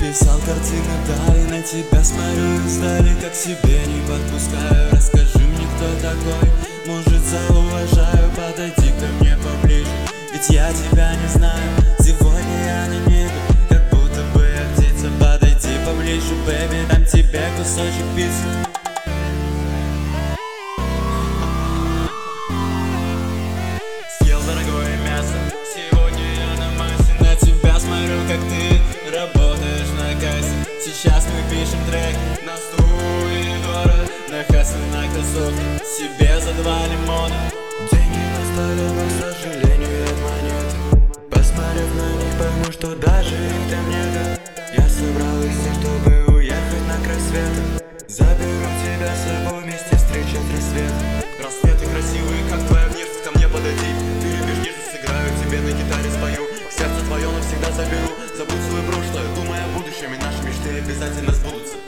Писал картины вдали, на тебя смотрю издали, как себе не подпускаю. Расскажи мне, кто такой, может, зауважаю. Подойди ко мне поближе, ведь я тебя не знаю. Сегодня я на небе, как будто бы я птица. Подойди поближе, бэби, дам тебе кусочек пиццы. Съел дорогое мясо, сегодня я на массе. На тебя смотрю, как ты работаешь на кассе. Сейчас мы пишем трек на студии недорого, на хасле, на кроссовке, себе за 2 лимона. Деньги на столе, но, к сожалению, нет монеты. Посмотрев на них, пойму, что даже их там нет. Я собрал их все, чтобы уехать на край света. Заберу тебя с собой, вместе встречать рассвет. Рассветы красивые, как твоя внешность, ко мне подойди. Ты любишь нежность, сыграю тебе на гитаре, спою. Сердце твое навсегда заберу. Забудь свое прошлое, думай о будущем, и наши мечты обязательно сбудутся.